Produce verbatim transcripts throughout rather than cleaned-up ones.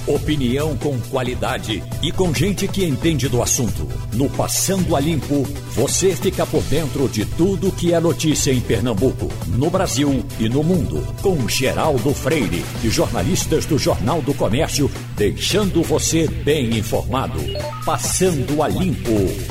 Opinião com qualidade e com gente que entende do assunto. No Passando a Limpo, você fica por dentro de tudo que é notícia em Pernambuco, no Brasil e no mundo. Com Geraldo Freire e jornalistas do Jornal do Comércio, deixando você bem informado. Passando a Limpo.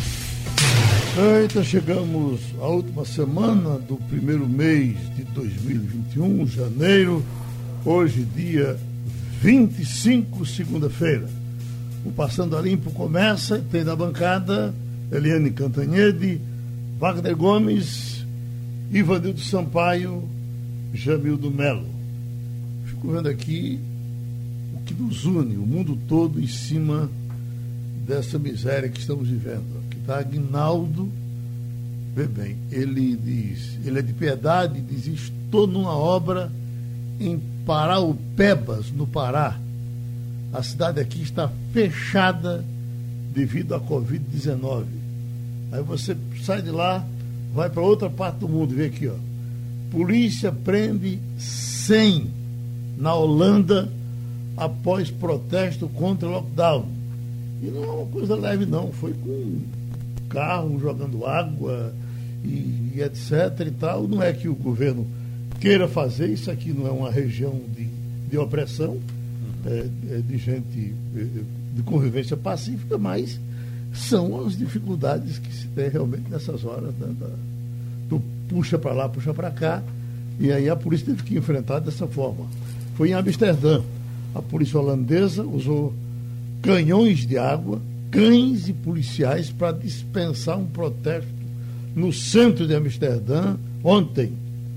Eita, chegamos à última semana do primeiro mês de dois mil e vinte e um, janeiro. Hoje, dia vinte e cinco, segunda-feira. O Passando a Limpo começa e tem na bancada Eliane Cantanhede, Wagner Gomes, Ivanildo Sampaio, Jamildo Melo. Fico vendo aqui o que nos une, o mundo todo em cima dessa miséria que estamos vivendo. Aqui está Aguinaldo, vê bem, ele diz, ele é de Piedade, diz, estou numa obra em Paraupebas, no Pará. A cidade aqui está fechada devido à covid dezenove. Aí você sai de lá, vai para outra parte do mundo, vê aqui, ó. Polícia prende cem na Holanda após protesto contra o lockdown. E não é uma coisa leve, não. Foi com carro jogando água e, e etc e tal. Não é que o governo queira fazer, isso aqui não é uma região de, de opressão, uhum. é, é de gente é, de convivência pacífica, mas são as dificuldades que se tem realmente nessas horas, né, da, tu puxa para lá, puxa para cá, e aí a polícia teve que enfrentar dessa forma. Foi em Amsterdã, a polícia holandesa usou canhões de água, cães e policiais para dispensar um protesto no centro de Amsterdã ontem,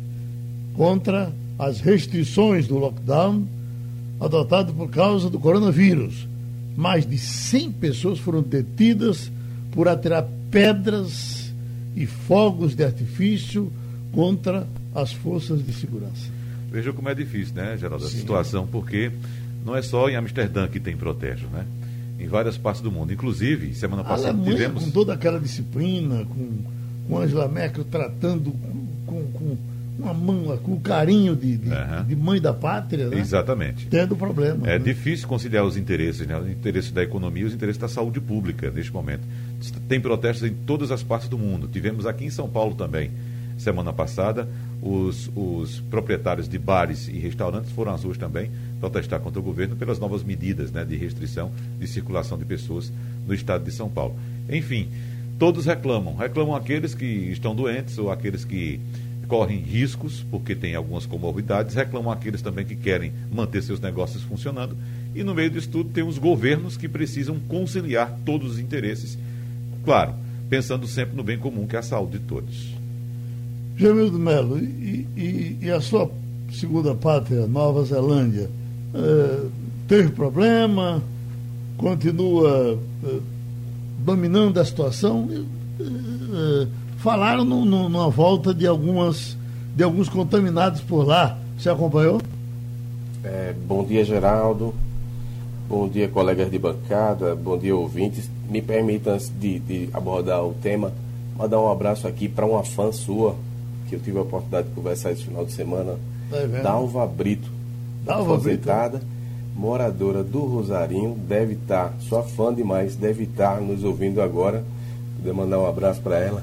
contra as restrições do lockdown adotado por causa do coronavírus. Mais de cem pessoas foram detidas por atirar pedras e fogos de artifício contra as forças de segurança. Veja como é difícil, né, Geraldo, a Sim. situação, porque não é só em Amsterdã que tem protesto, né? Em várias partes do mundo. Inclusive, semana passada Alemanha, tivemos... com toda aquela disciplina, com, com Angela Merkel tratando com... com uma mão, com o carinho de, de, uhum. de mãe da pátria, né? Exatamente. Tendo problema. É né? difícil conciliar os interesses, né? Os interesses da economia e os interesses da saúde pública neste momento. Tem protestos em todas as partes do mundo. Tivemos aqui em São Paulo também, semana passada, os, os proprietários de bares e restaurantes foram às ruas também protestar contra o governo pelas novas medidas, né, de restrição de circulação de pessoas no estado de São Paulo. Enfim, todos reclamam. Reclamam aqueles que estão doentes ou aqueles que correm riscos, porque tem algumas comorbidades, reclamam aqueles também que querem manter seus negócios funcionando, e no meio disso tudo tem os governos que precisam conciliar todos os interesses, claro, pensando sempre no bem comum, que é a saúde de todos. Jamildo Melo, e, e, e a sua segunda pátria, Nova Zelândia, eh, teve problema, continua eh, dominando a situação? Eh, Falaram no, no, numa volta de, algumas, de alguns contaminados por lá. Você acompanhou? É, bom dia, Geraldo. Bom dia, colegas de bancada. Bom dia, ouvintes. Me permita, antes de, de abordar o tema, mandar um abraço aqui para uma fã sua, que eu tive a oportunidade de conversar esse final de semana. Tá vendo? Dalva Brito. Dalva Brito. Moradora do Rosarinho. Deve estar, sua fã demais, deve estar nos ouvindo agora. Vou mandar um abraço para ela.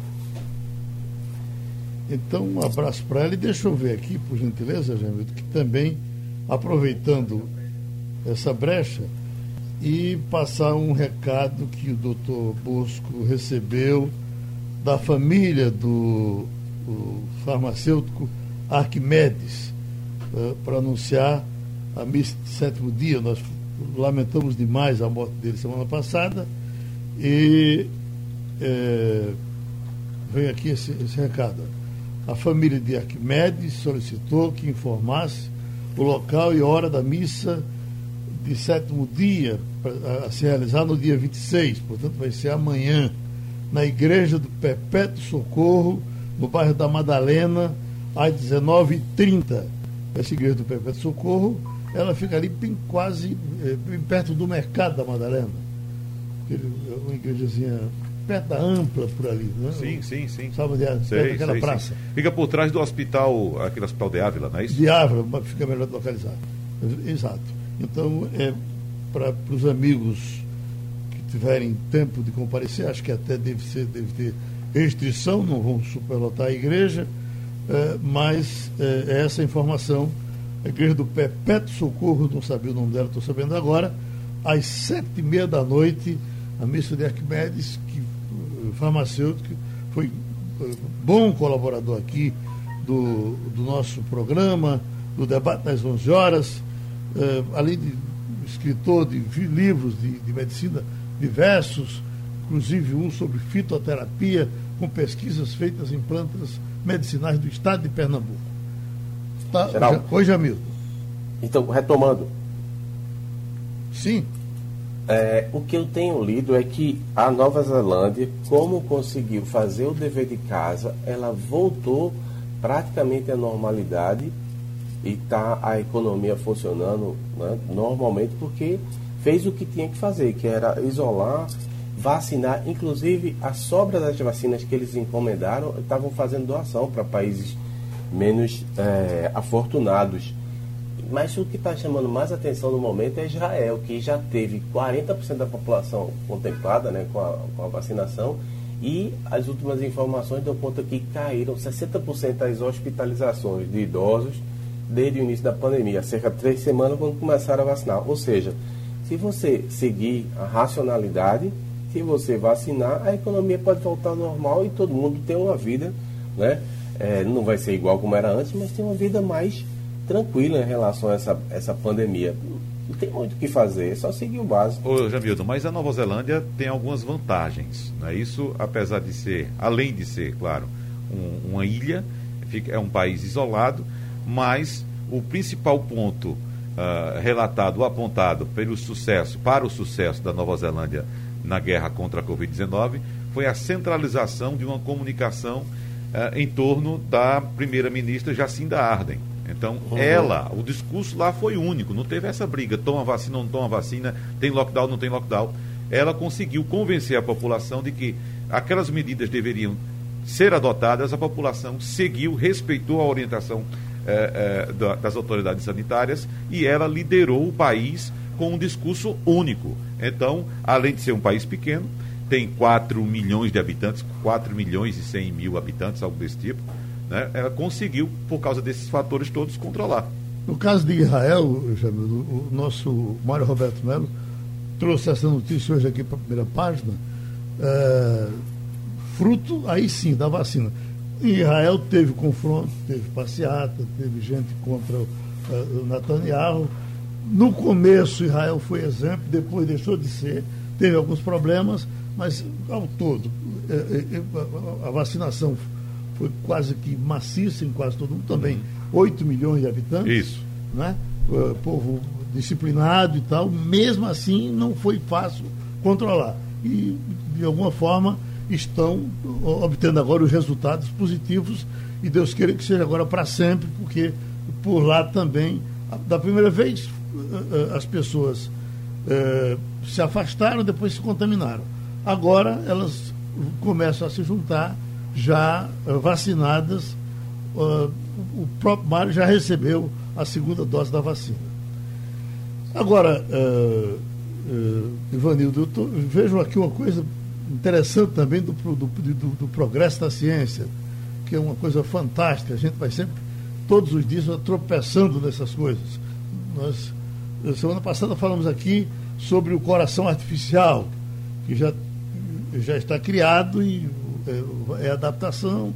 Então, um abraço para ela. E deixa eu ver aqui, por gentileza, Jamildo, que também, aproveitando essa brecha, e passar um recado que o doutor Bosco recebeu da família do farmacêutico Arquimedes, uh, para anunciar a missa de sétimo dia. Nós lamentamos demais a morte dele semana passada, e é, vem aqui esse, esse recado. A família de Arquimedes solicitou que informasse o local e hora da missa de sétimo dia, a, a se realizar no dia vinte e seis, portanto vai ser amanhã, na Igreja do Perpétuo Socorro, no bairro da Madalena, às dezenove e trinta. Essa Igreja do Perpétuo Socorro, ela fica ali bem quase, bem perto do Mercado da Madalena. Uma igrejazinha perto da Ampla, por ali, né? Sim, sim, sim. Sabe, de, sei, perto daquela sei, praça. Sim. Fica por trás do hospital, aquele hospital de Ávila, não é isso? De Ávila, fica melhor de localizar. Exato. Então, é, para os amigos que tiverem tempo de comparecer, acho que até deve, ser, deve ter restrição, não vão superlotar a igreja, eh, mas eh, é essa informação. A igreja do Perpétuo Socorro, não sabia o nome dela, estou sabendo agora, às sete e meia da noite, a missa de Arquimedes, que uh, farmacêutico, foi uh, bom colaborador aqui do, do nosso programa, do debate das onze horas, uh, além de escritor de livros de, de medicina diversos, inclusive um sobre fitoterapia, com pesquisas feitas em plantas medicinais do estado de Pernambuco. Tá, Geraldo. Oi, Jamildo. Então, retomando. Sim. É, o que eu tenho lido é que a Nova Zelândia, como conseguiu fazer o dever de casa, ela voltou praticamente à normalidade e está a economia funcionando, né, normalmente, porque fez o que tinha que fazer, que era isolar, vacinar. Inclusive, a sobra das vacinas que eles encomendaram, estavam fazendo doação para países menos é, afortunados. Mas o que está chamando mais atenção no momento é Israel, que já teve quarenta por cento da população contemplada, né, com, a, com a vacinação, e as últimas informações dão conta que caíram sessenta por cento das hospitalizações de idosos desde o início da pandemia, cerca de três semanas, quando começaram a vacinar. Ou seja, se você seguir a racionalidade, se você vacinar, a economia pode voltar ao normal e todo mundo tem uma vida, né? É, não vai ser igual como era antes, mas tem uma vida mais tranquila em relação a essa, essa pandemia. Não tem muito o que fazer, é só seguir o básico. Ô, Jamildo, mas a Nova Zelândia tem algumas vantagens, não é isso? Apesar de ser, além de ser, claro, um, uma ilha, fica, é um país isolado, mas o principal ponto uh, relatado, apontado pelo sucesso, para o sucesso da Nova Zelândia na guerra contra a covid dezenove, foi a centralização de uma comunicação uh, em torno da primeira-ministra Jacinda Ardern. Então, uhum. ela, o discurso lá foi único, não teve essa briga, toma vacina ou não toma vacina, tem lockdown, não tem lockdown. Ela conseguiu convencer a população de que aquelas medidas deveriam ser adotadas, a população seguiu, respeitou a orientação eh, eh, da, das autoridades sanitárias e ela liderou o país com um discurso único. Então, além de ser um país pequeno, tem quatro milhões de habitantes, quatro milhões e cem mil habitantes, algo desse tipo, né? Ela conseguiu, por causa desses fatores todos, controlar. No caso de Israel, Jamil, o nosso Mário Roberto Melo trouxe essa notícia hoje aqui para a primeira página, é, fruto, aí sim, da vacina. Em Israel teve confronto, teve passeata, teve gente contra o, o Netanyahu. No começo, Israel foi exemplo, depois deixou de ser, teve alguns problemas, mas, ao todo, é, é, a vacinação foi quase que maciça em quase todo mundo também. oito milhões de habitantes. Isso. Né? Uh, povo disciplinado e tal. Mesmo assim, não foi fácil controlar. E, de alguma forma, estão obtendo agora os resultados positivos. E Deus queira que seja agora para sempre, porque por lá também, da primeira vez, uh, uh, as pessoas uh, se afastaram, depois se contaminaram. Agora, elas começam a se juntar já uh, vacinadas. Uh, o próprio Mário já recebeu a segunda dose da vacina. Agora, uh, uh, Ivanildo, eu tô, vejo aqui uma coisa interessante também do, do, do, do progresso da ciência, que é uma coisa fantástica. A gente vai sempre, todos os dias, tropeçando nessas coisas. Nós, semana passada, falamos aqui sobre o coração artificial, que já, já está criado e é adaptação.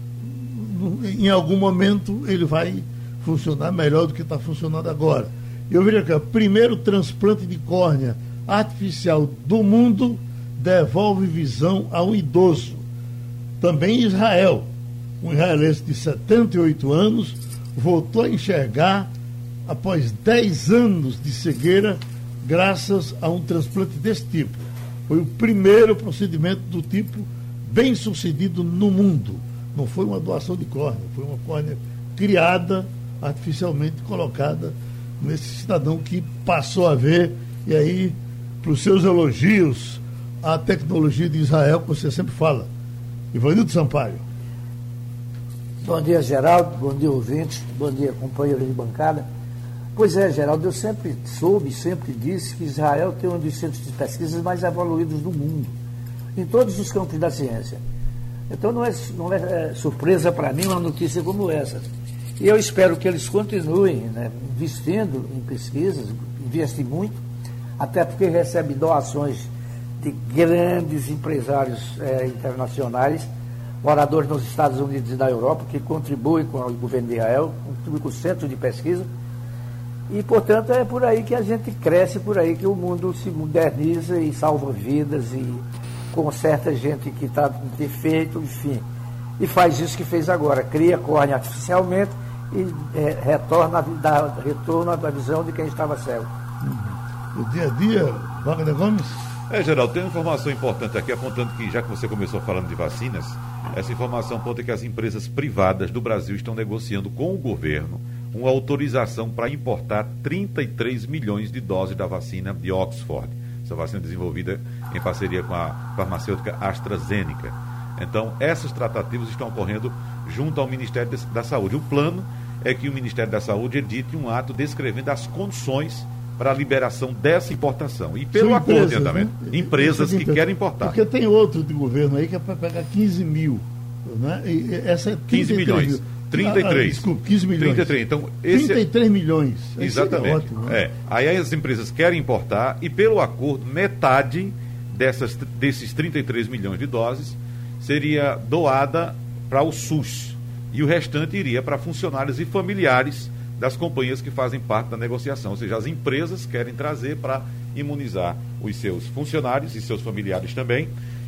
Em algum momento ele vai funcionar melhor do que está funcionando agora. Eu vejo aqui, o primeiro transplante de córnea artificial do mundo devolve visão a um idoso. Também em Israel, um israelense de setenta e oito anos voltou a enxergar após dez anos de cegueira graças a um transplante desse tipo. Foi o primeiro procedimento do tipo bem sucedido no mundo. Não foi uma doação de córnea, foi uma córnea criada, artificialmente colocada nesse cidadão que passou a ver, e aí, para os seus elogios à tecnologia de Israel, que você sempre fala. Ivanildo Sampaio. Bom dia, Geraldo, bom dia, ouvintes, bom dia, companheiro de bancada. Pois é, Geraldo, eu sempre soube, sempre disse que Israel tem um dos centros de pesquisas mais evoluídos do mundo, em todos os campos da ciência. Então não é, não é surpresa para mim uma notícia como essa. E eu espero que eles continuem, né, investindo em pesquisas, investem muito, até porque recebem doações de grandes empresários é, internacionais, moradores nos Estados Unidos e na Europa, que contribuem com o governo de Israel, contribuem com o centro de pesquisa. E, portanto, é por aí que a gente cresce, por aí que o mundo se moderniza e salva vidas e conserta gente que está defeito, enfim. E faz isso que fez agora, cria córnea artificialmente e é, retorna, dá retorno à visão de quem estava cego. Uhum. O dia a dia, Wagner Gomes? É, Geraldo, tem uma informação importante aqui, apontando que, já que você começou falando de vacinas, essa informação aponta que as empresas privadas do Brasil estão negociando com o governo uma autorização para importar trinta e três milhões de doses da vacina de Oxford. Essa vacina desenvolvida em parceria com a farmacêutica AstraZeneca. Então, essas tratativas estão ocorrendo junto ao Ministério da Saúde. O plano é que o Ministério da Saúde edite um ato descrevendo as condições para a liberação dessa importação. E pelo São acordo empresas, de andamento, né? empresas que Então, querem importar. Porque tem outro de governo aí que é para pegar quinze mil. Né? E essa é quinze milhões. Mil. trinta e três. Ah, desculpa, quinze milhões. trinta e três. Então, esse trinta e três milhões. Exatamente. É ótimo, né? É. Aí as empresas querem importar e, pelo acordo, metade dessas, desses trinta e três milhões de doses seria doada para o SUS. E o restante iria para funcionários e familiares das companhias que fazem parte da negociação. Ou seja, as empresas querem trazer para imunizar os seus funcionários e seus familiares também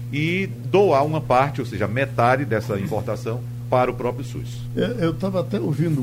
e doar uma parte, ou seja, metade dessa importação para o próprio SUS. Eu estava até ouvindo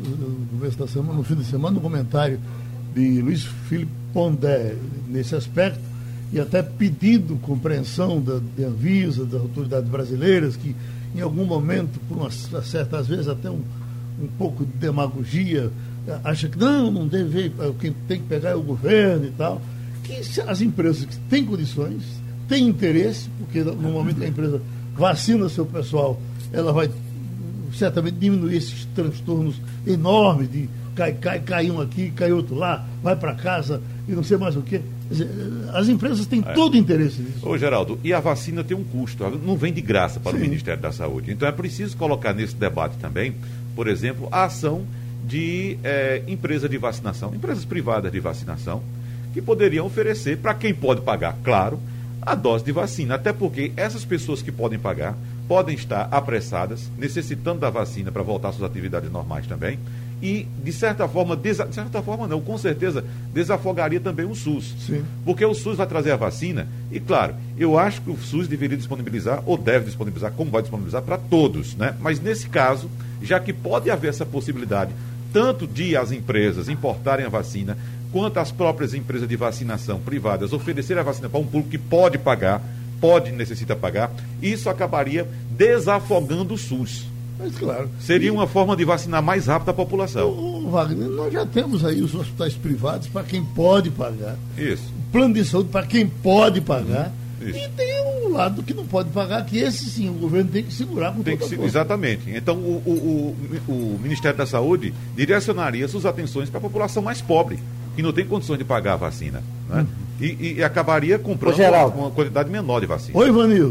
no começo da semana, no fim de semana, um comentário de Luiz Felipe Pondé nesse aspecto, e até pedindo compreensão da, da Anvisa, das autoridades brasileiras, que em algum momento, por uma certa, às vezes até um, um pouco de demagogia, acha que não, não deve, quem tem que pegar é o governo e tal, que as empresas que têm condições, têm interesse, porque no momento que a empresa vacina seu pessoal, ela vai certamente diminuir esses transtornos enormes de cai, cai, cai um aqui, cai outro lá, vai para casa e não sei mais o quê. Quer dizer, as empresas têm é. todo o interesse nisso. Ô, Geraldo, e a vacina tem um custo, não vem de graça para Sim. o Ministério da Saúde. Então é preciso colocar nesse debate também, por exemplo, a ação de é, empresa de vacinação, empresas privadas de vacinação, que poderiam oferecer, para quem pode pagar, claro, a dose de vacina. Até porque essas pessoas que podem pagar podem estar apressadas, necessitando da vacina para voltar às suas atividades normais também. E, de certa forma, desa... de certa forma não, com certeza, desafogaria também o SUS. Sim. Porque o SUS vai trazer a vacina e, claro, eu acho que o SUS deveria disponibilizar, ou deve disponibilizar, como vai disponibilizar, para todos, né? Mas, nesse caso, já que pode haver essa possibilidade, tanto de as empresas importarem a vacina, quanto as próprias empresas de vacinação privadas oferecerem a vacina para um público que pode pagar, pode necessita pagar, isso acabaria desafogando o SUS. Mas claro. Seria e... uma forma de vacinar mais rápido a população. Ô, Wagner, nós já temos aí os hospitais privados para quem pode pagar. Isso. O plano de saúde para quem pode pagar. Isso. E tem um lado que não pode pagar, que esse sim, o governo tem que segurar com tem toda que a força. Exatamente. Então, o, o, o, o Ministério da Saúde direcionaria suas atenções para a população mais pobre, que não tem condições de pagar a vacina. Né? Uhum. E, e acabaria comprando uma, uma quantidade menor de vacina. Oi, Ivanildo.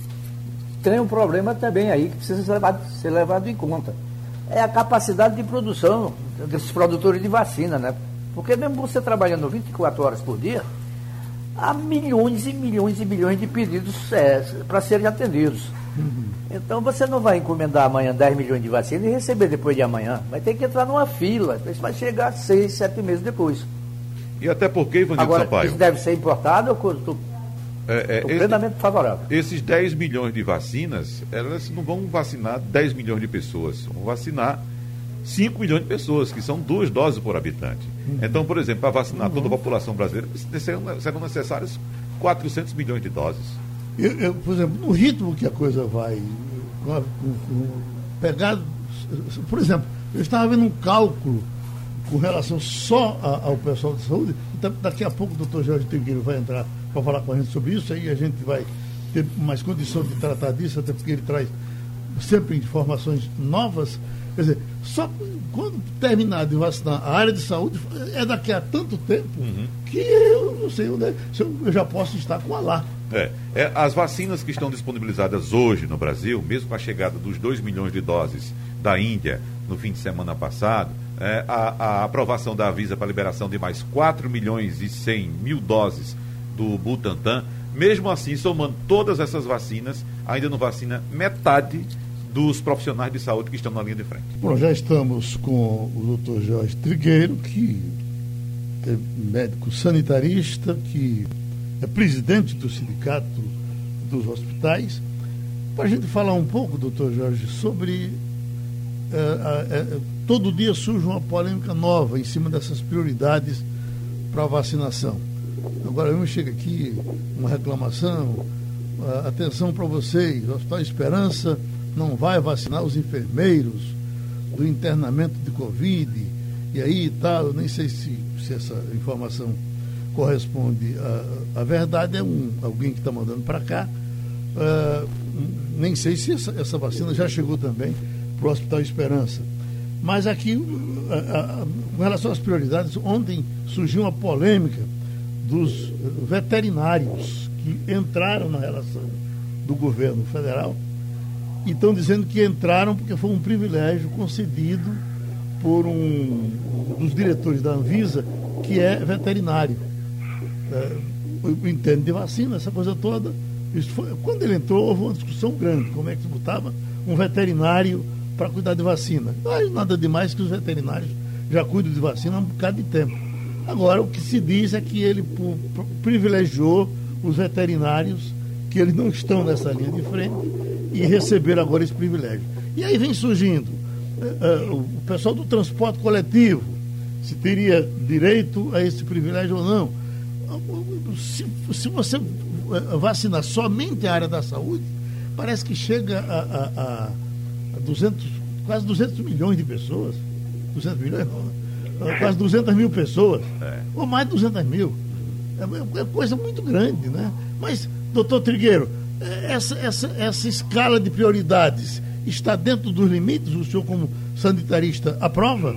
Tem um problema também aí que precisa ser levado, ser levado em conta. É a capacidade de produção desses produtores de vacina, né? Porque mesmo você trabalhando vinte e quatro horas por dia, há milhões e milhões e milhões de pedidos é, para serem atendidos. Uhum. Então você não vai encomendar amanhã dez milhões de vacinas e receber depois de amanhã. Vai ter que entrar numa fila. Isso vai chegar seis, sete meses depois. E até porque, Ivanildo Agora, Sampaio... isso deve ser importado, eu estou é, é, plenamente esse, favorável. Esses dez milhões de vacinas, elas não vão vacinar dez milhões de pessoas. Vão vacinar cinco milhões de pessoas, que são duas doses por habitante. Uhum. Então, por exemplo, para vacinar uhum. toda a população brasileira, serão, serão necessários quatrocentos milhões de doses. Eu, eu, por exemplo, no ritmo que a coisa vai com, com, com, pegar, por exemplo, eu estava vendo um cálculo com relação só a, ao pessoal de saúde, então daqui a pouco o doutor Jorge Trigueiro vai entrar para falar com a gente sobre isso, aí a gente vai ter mais condições de tratar disso, até porque ele traz sempre informações novas. Quer dizer, só quando terminar de vacinar a área de saúde, é daqui a tanto tempo uhum. que eu não sei onde é, se eu, eu já posso estar com a lá. É, é, as vacinas que estão disponibilizadas hoje no Brasil, mesmo com a chegada dos dois milhões de doses da Índia no fim de semana passado, é, a, a aprovação da Anvisa para a liberação de mais quatro milhões e cem mil doses do Butantan, mesmo assim, somando todas essas vacinas, ainda não vacina metade dos profissionais de saúde que estão na linha de frente. Bom, já estamos com o doutor Jorge Trigueiro, que é médico sanitarista, que é presidente do Sindicato dos Hospitais. Para a gente falar um pouco, doutor Jorge, sobre... É, é, todo dia surge uma polêmica nova em cima dessas prioridades para a vacinação. Agora, eu chego aqui, uma reclamação, atenção para vocês, o Hospital Esperança não vai vacinar os enfermeiros do internamento de Covid, e aí e tal, eu nem sei se, se essa informação corresponde à, à verdade, é um, alguém que está mandando para cá, uh, nem sei se essa, essa vacina já chegou também para o Hospital Esperança. Mas aqui, uh, uh, com relação às prioridades, ontem surgiu uma polêmica dos veterinários que entraram na relação do governo federal e estão dizendo que entraram porque foi um privilégio concedido por um, um dos diretores da Anvisa, que é veterinário. É, entende de vacina, essa coisa toda. Isso foi, quando ele entrou, houve uma discussão grande, como é que se botava um veterinário para cuidar de vacina. Não é nada demais que os veterinários já cuidam de vacina há um bocado de tempo. Agora, o que se diz é que ele privilegiou os veterinários, que eles não estão nessa linha de frente, e receberam agora esse privilégio. E aí vem surgindo uh, uh, o pessoal do transporte coletivo, se teria direito a esse privilégio ou não. Se, se você vacinar somente a área da saúde, parece que chega a, a, a duzentos, quase duzentos milhões de pessoas. duzentos milhões não, quase duzentas mil pessoas, é. ou mais de duzentas mil. É, é coisa muito grande, né? Mas, doutor Trigueiro, essa, essa, essa escala de prioridades está dentro dos limites? O senhor, como sanitarista, aprova?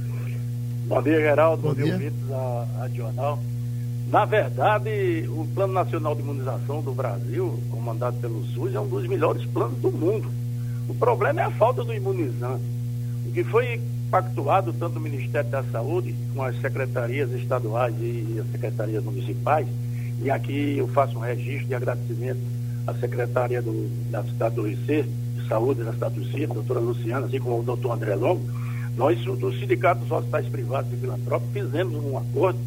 Bom dia, Geraldo. Bom, Bom dia, ouvintes da Rádio Jornal. Na verdade, o Plano Nacional de Imunização do Brasil, comandado pelo SUS, é um dos melhores planos do mundo. O problema é a falta do imunizante. O que foi pactuado tanto no Ministério da Saúde, com as secretarias estaduais e as secretarias municipais, e aqui eu faço um registro de agradecimento à secretária do, da cidade do Recife, de Saúde da cidade do Recife, a doutora Luciana, assim como o doutor André Longo. Nós, do Sindicato dos Hospitais Privados e Filantrópicos, fizemos um acordo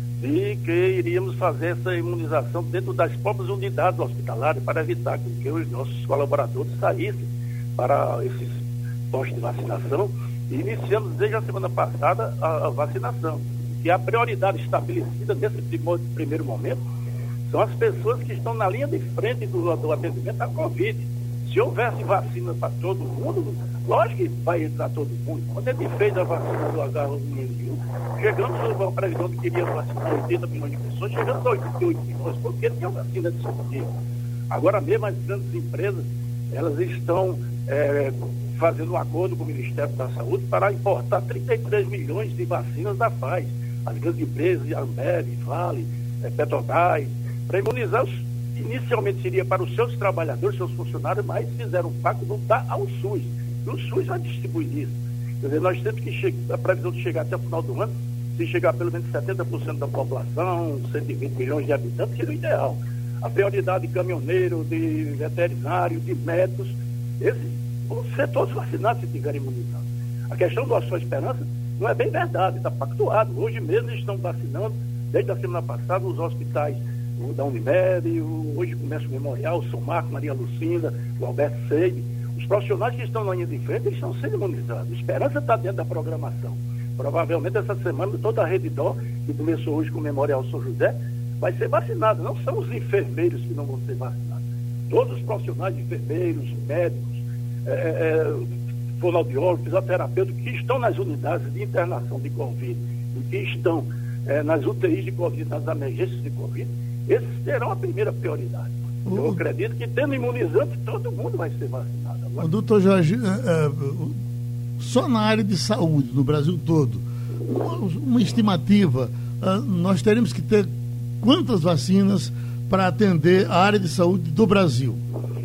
de que iríamos fazer essa imunização dentro das próprias unidades hospitalares para evitar que os nossos colaboradores saíssem para esses postos de vacinação. E iniciamos desde a semana passada a, a vacinação. E a prioridade estabelecida nesse primeiro momento são as pessoas que estão na linha de frente do, do atendimento à Covid. Se houvesse vacina para todo mundo, lógico que vai entrar todo mundo. Quando a gente fez a vacina do agá um ene um, chegamos a uma previsão de que iria vacinar oitenta milhões de pessoas, chegamos a oitenta e oito milhões, porque tinha vacina disponível. Agora mesmo as grandes empresas, elas estão é, fazendo um acordo com o Ministério da Saúde para importar trinta e três milhões de vacinas da Pfizer. As grandes empresas, Ambev, Vale, é, Petrobras, para imunizar os. Inicialmente seria para os seus trabalhadores, seus funcionários, mas fizeram um pacto de dar ao SUS. E o SUS vai distribuir isso. Quer dizer, nós temos que chegar, a previsão de chegar até o final do ano, se chegar a pelo menos setenta por cento da população, cento e vinte milhões de habitantes, seria o ideal. A prioridade de caminhoneiro, de veterinário, de médicos, esses vão ser todos vacinados se tiverem imunizados. A questão do Hospital Esperança não é bem verdade, está pactuado. Hoje mesmo eles estão vacinando, desde a semana passada, os hospitais da Unimed, hoje começa o Memorial, o São Marcos, Maria Lucinda, o Alberto Seide. Os profissionais que estão na linha de frente, eles estão sendo imunizados. A Esperança está dentro da programação. Provavelmente essa semana toda a Rede Dó, que começou hoje com o Memorial São José, vai ser vacinada. Não são os enfermeiros que não vão ser vacinados. Todos os profissionais, enfermeiros, médicos, é, é, fonoaudiólogos, fisioterapeutas, que estão nas unidades de internação de Covid e que estão é, nas U T Is de Covid, nas emergências de Covid, esses serão a primeira prioridade. Uh, Eu acredito que tendo imunizante, todo mundo vai ser vacinado. Agora, doutor Jorge, é, é, só na área de saúde, no Brasil todo, uma, uma estimativa, uh, nós teremos que ter quantas vacinas para atender a área de saúde do Brasil?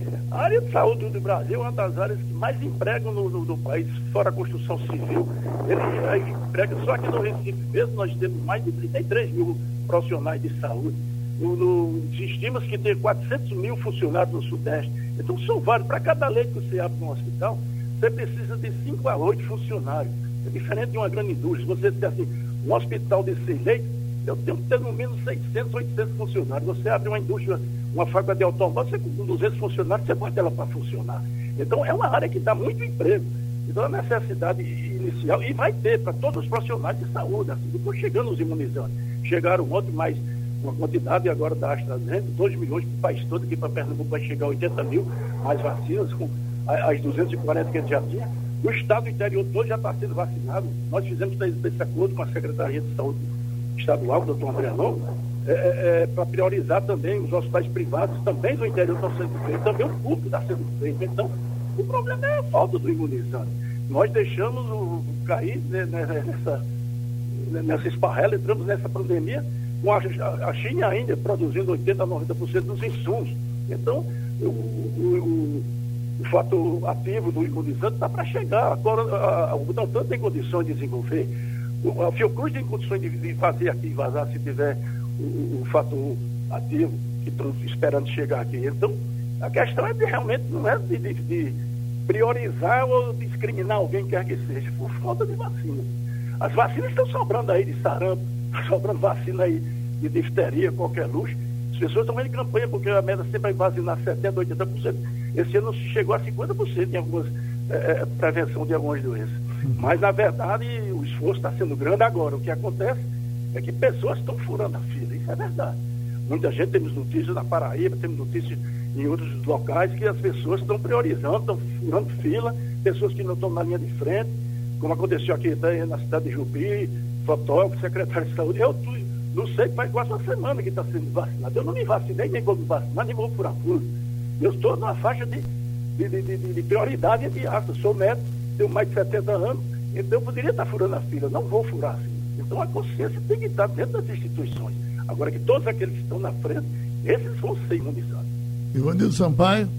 A área de saúde do Brasil é uma das áreas que mais empregam no, no, no país, fora a construção civil. Ele aí, emprega, só aqui no Recife mesmo nós temos mais de trinta e três mil profissionais de saúde. No, no, estima que tem quatrocentos mil funcionários no Sudeste. Então são vários. Para cada leito que você abre no hospital, você precisa de cinco a oito funcionários. É diferente de uma grande indústria. Você tem assim, um hospital de seis leitos, eu tenho que ter no menos seiscentos, oitocentos funcionários. Você abre uma indústria, uma fábrica de automóvel, você com duzentos funcionários, você bota ela para funcionar. Então é uma área que dá muito emprego. Então a necessidade inicial, e vai ter para todos os profissionais de saúde, assim, depois chegando os imunizantes. Chegaram ontem mais uma quantidade agora da AstraZeneca, dois milhões para o país todo, aqui para Pernambuco vai chegar oitenta mil mais vacinas, com as duzentas e quarenta que a gente já tinha. O estado do interior todo já está sendo vacinado. Nós fizemos esse acordo com a Secretaria de Saúde Estadual, o doutor André Longo, é, é, é, para priorizar também os hospitais privados, também do interior estão sendo feitos, também o público está sendo feito. Então, o problema é a falta do imunizante. Nós deixamos o, cair né, nessa, nessa esparrela, entramos nessa pandemia, com a, a China ainda produzindo oitenta por cento a noventa por cento dos insumos. Então, o, o, o, o fator ativo do imunizante está para chegar. Agora, a, a, o Butantan tem condições de desenvolver. O, a Fiocruz tem condições de, de fazer aqui, vazar, se tiver o, o fator ativo que estão esperando chegar aqui. Então, a questão é de, realmente não é de, de, de priorizar ou discriminar alguém, quer que seja, por falta de vacina. As vacinas estão sobrando aí de sarampo, sobrando vacina aí de difteria, qualquer luxo. As pessoas estão vendo campanha, porque a meta sempre vai vacinar setenta por cento, oitenta por cento. Esse ano chegou a cinquenta por cento em algumas é, prevenção de algumas doenças. Mas, na verdade, o esforço está sendo grande agora. O que acontece é que pessoas estão furando a fila. Isso é verdade. Muita gente, temos notícias na Paraíba, temos notícias em outros locais que as pessoas estão priorizando, estão furando fila, pessoas que não estão na linha de frente, como aconteceu aqui na cidade de Jupi, fotógrafo, secretário de saúde. Eu não sei, faz quase uma semana que está sendo vacinado. Eu não me vacinei, nem vou me vacinar, nem vou furar fila. Eu estou numa faixa de, de, de, de, de prioridade entre aspas. Sou médico, tenho mais de setenta anos, então eu poderia estar furando a fila, não vou furar a fila. Então a consciência tem que estar dentro das instituições. Agora que todos aqueles que estão na frente, esses vão ser imunizados. Ivanildo Sampaio.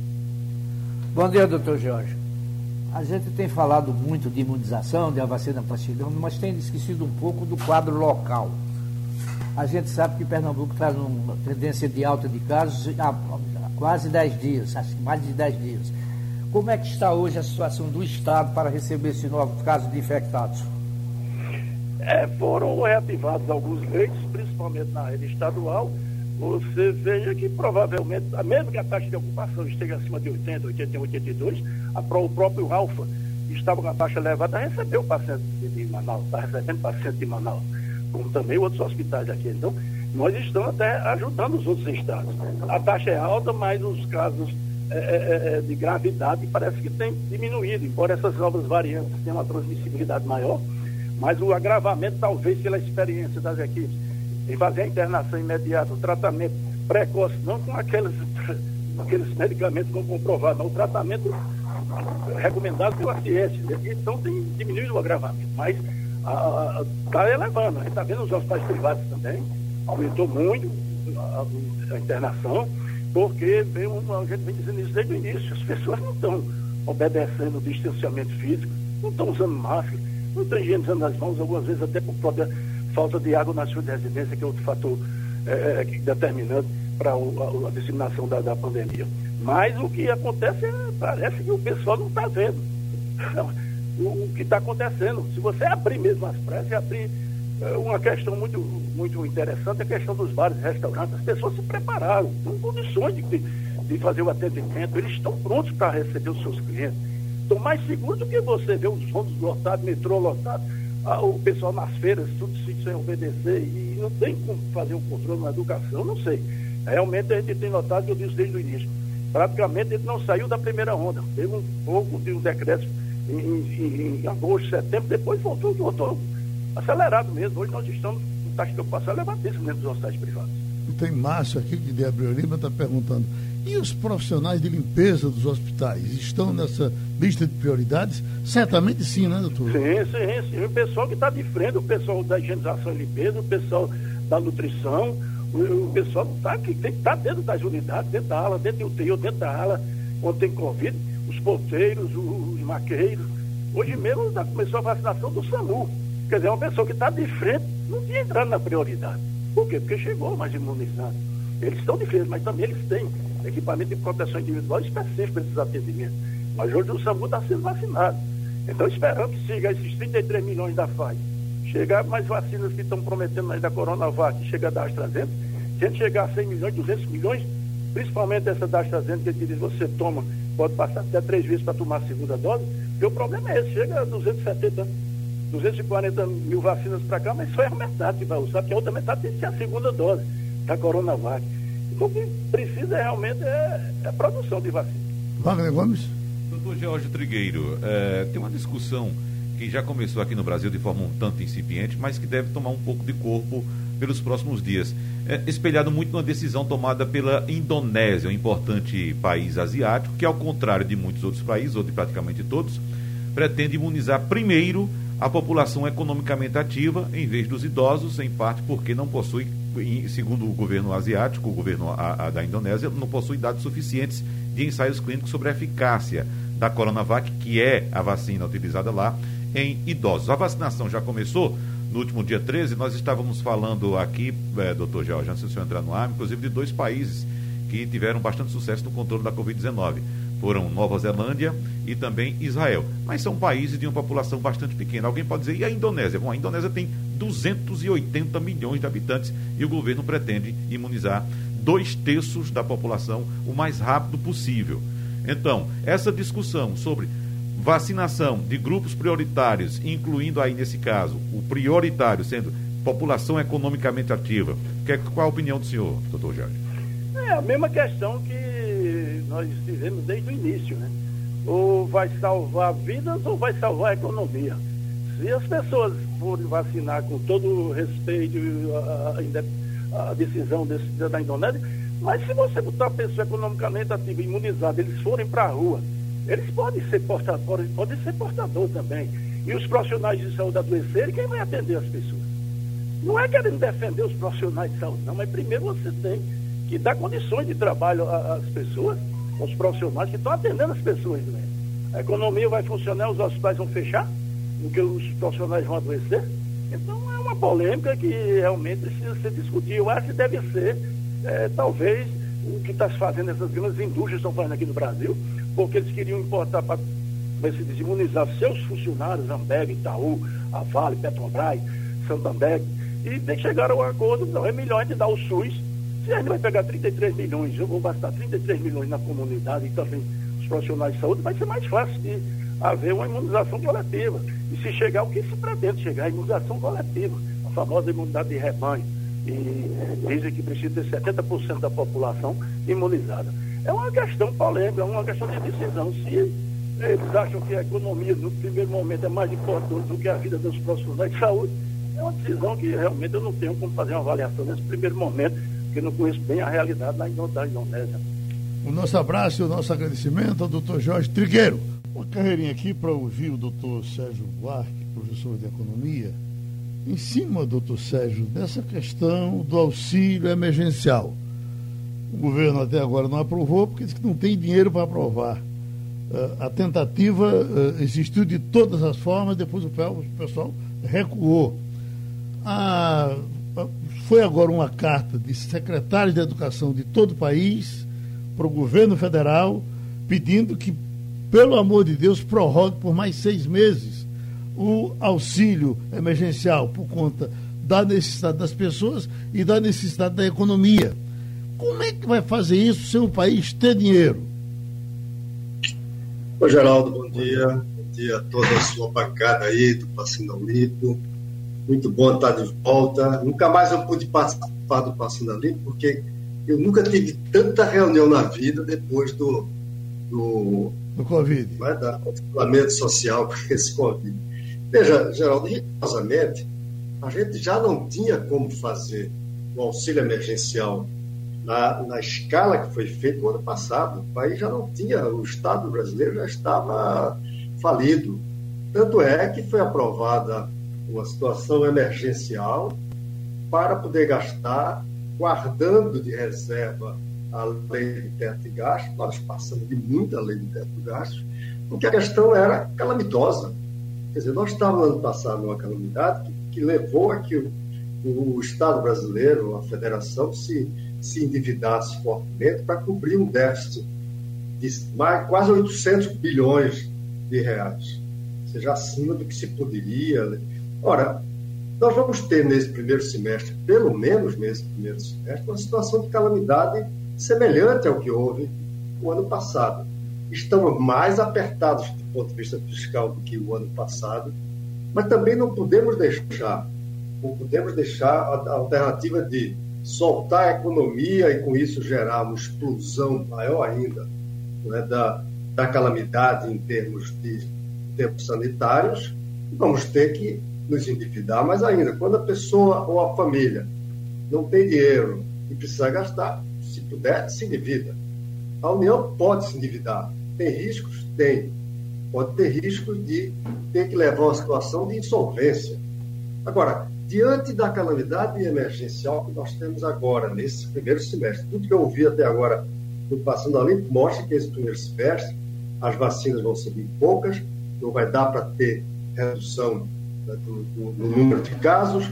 Bom dia, doutor Jorge. A gente tem falado muito de imunização, de a vacina está chegando, mas tem esquecido um pouco do quadro local. A gente sabe que Pernambuco está numa tendência de alta de casos há quase dez dias, acho que mais de dez dias. Como é que está hoje a situação do Estado para receber esses novos casos de infectados? É, foram reativados alguns leitos, principalmente na rede estadual. Você veja que provavelmente, mesmo que a taxa de ocupação esteja acima de oitenta, oitenta e um, oitenta e dois, a, o próprio Alfa, que estava com a taxa elevada, recebeu pacientes de Manaus, está recebendo pacientes de Manaus, como também outros hospitais aqui. Então, nós estamos até ajudando os outros estados. A taxa é alta, mas os casos é, é, de gravidade parece que tem diminuído, embora essas novas variantes tenham uma transmissibilidade maior, mas o agravamento, talvez pela experiência das equipes, em fazer a internação imediata, o tratamento precoce, não com aqueles, aqueles medicamentos não comprovados, não, o tratamento recomendado pela ciência. Então tem diminuído o agravamento, mas está elevando. A gente está vendo os hospitais privados também, aumentou muito a, a internação, porque vem uma, a gente vem dizendo isso desde o início, as pessoas não estão obedecendo o distanciamento físico, não estão usando máscara, não estão higienizando as mãos, algumas vezes até por própria falta de água na sua residência, que é outro fator é, determinante para a, a disseminação da, da pandemia. Mas o que acontece é, parece que o pessoal não está vendo o, o que está acontecendo. Se você abrir mesmo as pressas, abrir é, uma questão muito, muito interessante, a questão dos bares e restaurantes, as pessoas se prepararam, estão em condições de, de, de fazer o atendimento, eles estão prontos para receber os seus clientes. Estão mais seguros do que você ver os ônibus lotados, metrô lotado, ah, o pessoal nas feiras, tudo sem obedecer, e não tem como fazer um controle na educação, não sei. Realmente a gente tem notado, que eu disse desde o início, praticamente ele não saiu da primeira onda. Teve um pouco de um decreto em, em, em agosto, setembro, depois voltou, voltou acelerado mesmo. Hoje nós estamos com taxa de ocupação elevadíssima dentro dos hospitais privados. Tem Márcio aqui, que de Abreu Lima, está perguntando, e os profissionais de limpeza dos hospitais estão nessa lista de prioridades? Certamente sim, né, doutor? Sim, sim, sim. O pessoal que está de frente, o pessoal da higienização e limpeza, o pessoal da nutrição, o, o pessoal tá, que tem que estar tá dentro das unidades, dentro da ala, dentro do U T I, dentro da ala, onde tem Covid, os porteiros, os, os maqueiros. Hoje mesmo já começou a vacinação do SAMU. Quer dizer, uma pessoa que está de frente não tinha entrado na prioridade. Por quê? Porque chegou mais imunizado. Eles estão de frente, mas também eles têm equipamento de proteção individual específico para esses atendimentos. Mas hoje o SAMU está sendo vacinado. Então esperamos que chegar esses trinta e três milhões da Pfizer, chegar mais vacinas que estão prometendo aí da Coronavac, chega da AstraZeneca, se a gente chegar a cem milhões, duzentos milhões, principalmente essa da AstraZeneca, que diz você toma, pode passar até três vezes para tomar a segunda dose, porque o problema é esse, chega a duzentos e setenta, duzentos e quarenta mil vacinas para cá, mas só é a metade que vai usar, porque a outra metade tem que ser a segunda dose da Coronavac. Então o que precisa é, realmente é, é a produção de vacina. Wagner Gomes. Doutor George Trigueiro, é, tem uma discussão que já começou aqui no Brasil de forma um tanto incipiente, mas que deve tomar um pouco de corpo pelos próximos dias. É, espelhado muito numa decisão tomada pela Indonésia, um importante país asiático, que ao contrário de muitos outros países, ou de praticamente todos, pretende imunizar primeiro a população economicamente ativa, em vez dos idosos, em parte porque não possui, segundo o governo asiático, o governo a, a da Indonésia, não possui dados suficientes de ensaios clínicos sobre a eficácia da Coronavac, que é a vacina utilizada lá, em idosos. A vacinação já começou no último dia treze, nós estávamos falando aqui, é, doutor George, antes do senhor entrar no ar, inclusive de dois países que tiveram bastante sucesso no controle da covid dezenove. Foram Nova Zelândia e também Israel. Mas são países de uma população bastante pequena. Alguém pode dizer, e a Indonésia? Bom, a Indonésia tem duzentos e oitenta milhões de habitantes e o governo pretende imunizar dois terços da população o mais rápido possível. Então, essa discussão sobre vacinação de grupos prioritários, incluindo aí nesse caso, o prioritário sendo população economicamente ativa, que, qual a opinião do senhor, doutor Jorge? É a mesma questão que nós tivemos desde o início, né? Ou vai salvar vidas ou vai salvar a economia. Se as pessoas forem vacinar com todo o respeito a, a, a decisão desse, da Indonésia, mas se você botar a pessoa economicamente ativa, imunizada, eles forem para a rua, eles podem ser portadores, podem ser portadores também. E os profissionais de saúde adoecerem, quem vai atender as pessoas? Não é querendo defender os profissionais de saúde, não, mas primeiro você tem que dar condições de trabalho às pessoas, aos profissionais que estão atendendo as pessoas, né? A economia vai funcionar, os hospitais vão fechar, porque os profissionais vão adoecer. Então é uma polêmica que realmente precisa ser discutida. Eu acho que deve ser, é, talvez, o que está se fazendo, essas grandes indústrias estão fazendo aqui no Brasil, porque eles queriam importar para se desimunizar seus funcionários, Ambev, Itaú, a Vale, Petrobras, Santander, e chegaram a um acordo, não, é melhor a gente dar o SUS. Se a gente vai pegar trinta e três milhões, eu vou gastar trinta e três milhões na comunidade e também os profissionais de saúde, vai ser mais fácil de haver uma imunização coletiva. E se chegar, o que se pretende chegar? A imunização coletiva, a famosa imunidade de rebanho. E dizem que precisa ter setenta por cento da população imunizada. É uma questão polêmica, é uma questão de decisão. Se eles acham que a economia, no primeiro momento, é mais importante do que a vida dos profissionais de saúde, é uma decisão que realmente eu não tenho como fazer uma avaliação nesse primeiro momento, porque eu não conheço bem a realidade da Indonésia. O nosso abraço e o nosso agradecimento ao doutor Jorge Trigueiro. Uma carreirinha aqui para ouvir o doutor Sérgio Buarque, professor de Economia, em cima, doutor Sérgio, dessa questão do auxílio emergencial. O governo até agora não aprovou, porque diz que não tem dinheiro para aprovar. Uh, a tentativa uh, existiu de todas as formas, depois o pessoal recuou. A, a, foi agora uma carta de secretários de educação de todo o país para o governo federal, pedindo que, pelo amor de Deus, prorrogue por mais seis meses o auxílio emergencial por conta da necessidade das pessoas e da necessidade da economia. Como é que vai fazer isso sem o país ter dinheiro? Ô Geraldo, bom dia. Bom dia a toda a sua bancada aí do Passando Limpo. Muito bom estar de volta. Nunca mais eu pude participar do Passando Limpo, porque eu nunca tive tanta reunião na vida depois do do, do Covid. Né, da isolamento social com esse Covid. Veja, Geraldo, rigorosamente, a gente já não tinha como fazer o auxílio emergencial na, na escala que foi feito no ano passado, o país já não tinha, o Estado brasileiro já estava falido. Tanto é que foi aprovada uma situação emergencial para poder gastar, guardando de reserva a lei de teto de gastos. Nós passamos de muita lei de teto de gastos, porque a questão era calamitosa. Quer dizer, nós estávamos no ano passado numa calamidade que, que levou a que o, o Estado brasileiro, a federação, se, se endividasse fortemente para cobrir um déficit de mais, quase oitocentos bilhões de reais, ou seja, acima do que se poderia. Ora, nós vamos ter nesse primeiro semestre, pelo menos nesse primeiro semestre, uma situação de calamidade semelhante ao que houve no ano passado. Estamos mais apertados do ponto de vista fiscal do que o ano passado, mas também não podemos deixar, não podemos deixar a alternativa de soltar a economia e com isso gerar uma explosão maior ainda, não é, da, da calamidade em termos, de, em termos sanitários. Vamos ter que nos endividar mais ainda. Quando a pessoa ou a família não tem dinheiro e precisa gastar, se puder, se endivida. A União pode se endividar. Tem riscos? Tem. Pode ter riscos de ter que levar a uma situação de insolvência. Agora, diante da calamidade emergencial que nós temos agora, nesse primeiro semestre, tudo que eu ouvi até agora do Passando a Limpo mostra que esse primeiro semestre as vacinas vão ser bem poucas, não vai dar para ter redução do, do, do número de casos.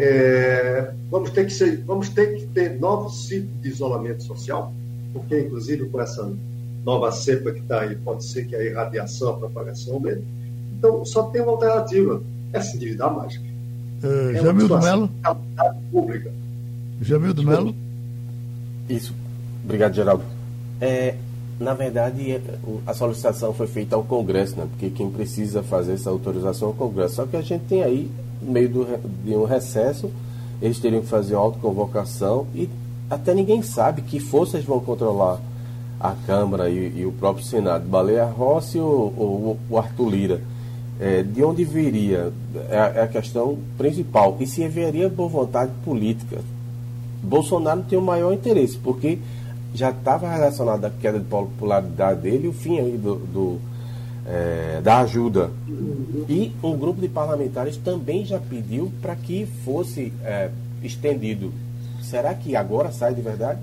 É, vamos, ter que ser, vamos ter que ter novos ciclos de isolamento social, porque, inclusive, com essa nova cepa que está aí, pode ser que a irradiação, a propagação aumente. Então, só tem uma alternativa, é se endividar mais. É, é Jamildo Melo. Pública. Jamildo Melo. Isso. Obrigado, Geraldo. É, na verdade, a solicitação foi feita ao Congresso, né? Porque quem precisa fazer essa autorização é o Congresso. Só que a gente tem aí, no meio do, de um recesso, eles teriam que fazer uma autoconvocação e até ninguém sabe que forças vão controlar a Câmara e, e o próprio Senado. Baleia Rossi ou, ou o Arthur Lira? É, de onde viria? É a, é a questão principal. E se haveria boa vontade política? Bolsonaro tem o maior interesse, porque já estava relacionado à queda de popularidade dele e o fim aí do, do, é, da ajuda. E um grupo de parlamentares também já pediu para que fosse é, estendido. Será que agora sai de verdade?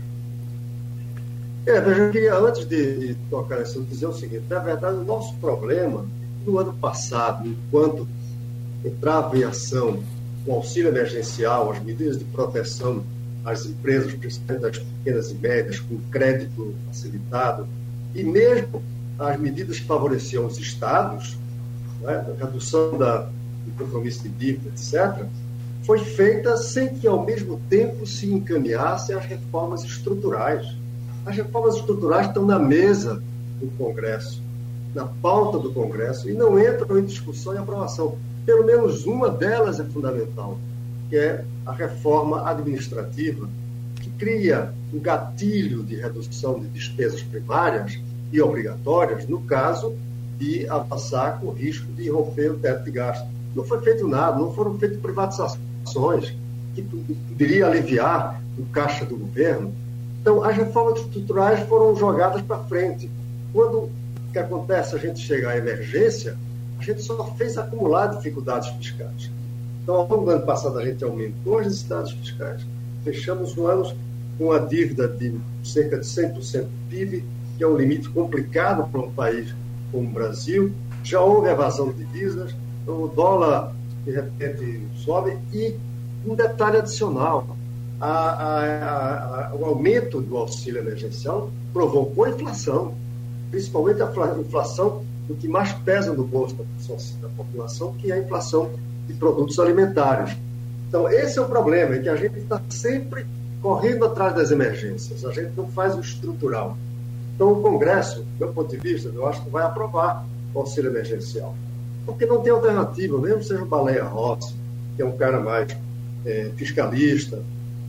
É, eu queria, antes de, de tocar isso, dizer o seguinte: na verdade, o nosso problema, no ano passado, enquanto entrava em ação o auxílio emergencial, as medidas de proteção às empresas, principalmente as pequenas e médias, com crédito facilitado, e mesmo as medidas que favoreciam os estados, né, a redução da, do compromisso de dívida, etcétera, foi feita sem que, ao mesmo tempo, se encaminhassem as reformas estruturais. As reformas estruturais estão na mesa do Congresso, na pauta do Congresso, e não entram em discussão e aprovação. Pelo menos uma delas é fundamental, que é a reforma administrativa, que cria um gatilho de redução de despesas primárias e obrigatórias, no caso de avançar com o risco de romper o teto de gasto. Não foi feito nada, não foram feitas privatizações que poderia aliviar o caixa do governo. Então, as reformas estruturais foram jogadas para frente. Quando o que acontece, a gente chega à emergência, a gente só fez acumular dificuldades fiscais. Então, ao longo do ano passado, a gente aumentou as necessidades fiscais. Fechamos o ano com uma dívida de cerca de cem por cento do P I B, que é um limite complicado para um país como o Brasil. Já houve evasão de divisas, o dólar, de repente, sobe. E um detalhe adicional, a, a, a, o aumento do auxílio emergencial provocou a inflação, principalmente a inflação do que mais pesa no bolso da população, que é a inflação de produtos alimentares. Então, esse é o problema, é que a gente está sempre correndo atrás das emergências, a gente não faz o estrutural. Então, o Congresso, do meu ponto de vista, eu acho que vai aprovar o auxílio emergencial, porque não tem alternativa, mesmo seja o Baleia Rossi, que é um cara mais é, fiscalista,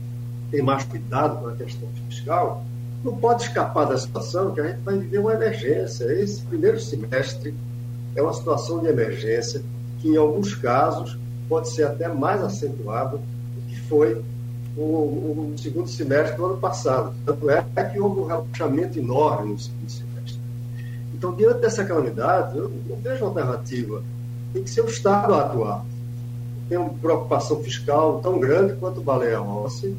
tem mais cuidado com a questão fiscal, não pode escapar da situação que a gente vai viver uma emergência. Esse primeiro semestre é uma situação de emergência que, em alguns casos, pode ser até mais acentuado do que foi o, o segundo semestre do ano passado. Tanto é que houve um relaxamento enorme no segundo semestre. Então, diante dessa calamidade, eu não vejo alternativa. Tem que ser o Estado a atuar. Tem uma preocupação fiscal tão grande quanto o Baleia Rossi,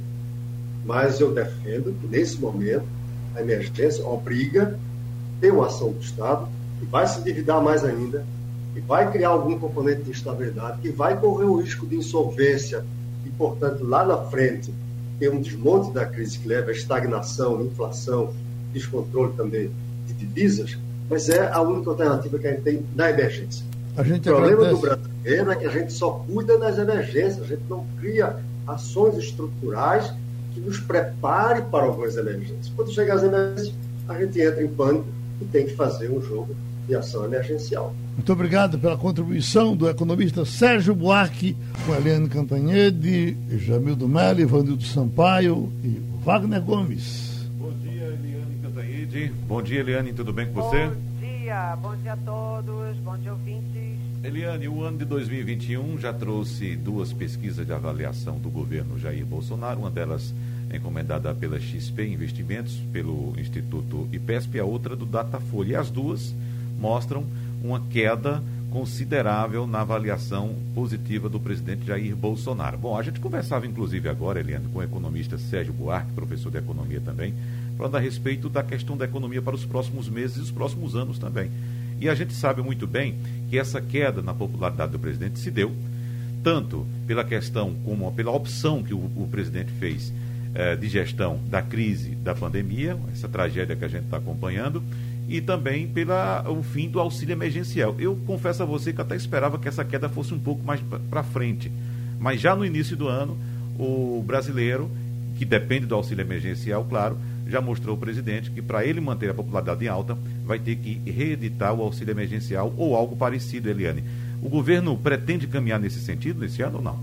mas eu defendo que, nesse momento, a emergência obriga a ter uma ação do Estado, que vai se endividar mais ainda, que vai criar algum componente de instabilidade, que vai correr o risco de insolvência e, portanto, lá na frente, ter um desmonte da crise que leva à estagnação, inflação, descontrole também de divisas, mas é a única alternativa que a gente tem na emergência. A gente o problema agradece. do brasileiro é que a gente só cuida das emergências, a gente não cria ações estruturais que nos prepare para algumas emergências. Quando chega às emergências, a gente entra em pânico e tem que fazer um jogo de ação emergencial. Muito obrigado pela contribuição do economista Sérgio Buarque, com Eliane Cantanhede, Jamildo Melo, Ivanildo Sampaio e Wagner Gomes. Bom dia, Eliane Cantanhede. Bom dia, Eliane, tudo bem com você? Bom dia, bom dia a todos, bom dia, ouvintes. Eliane, o ano de dois mil e vinte e um já trouxe duas pesquisas de avaliação do governo Jair Bolsonaro, uma delas encomendada pela X P Investimentos, pelo Instituto IPESP, a outra do Datafolha. E as duas mostram uma queda considerável na avaliação positiva do presidente Jair Bolsonaro. Bom, a gente conversava inclusive agora, Eliane, com o economista Sérgio Buarque, professor de economia também, falando a respeito da questão da economia para os próximos meses e os próximos anos também. E a gente sabe muito bem que essa queda na popularidade do presidente se deu tanto pela questão como pela opção que o, o presidente fez eh, de gestão da crise da pandemia, essa tragédia que a gente está acompanhando, e também pelo fim do auxílio emergencial. Eu confesso a você que até esperava que essa queda fosse um pouco mais para frente, mas já no início do ano, o brasileiro, que depende do auxílio emergencial, claro, já mostrou ao presidente que para ele manter a popularidade em alta, vai ter que reeditar o auxílio emergencial ou algo parecido, Eliane. O governo pretende caminhar nesse sentido, nesse ano ou não?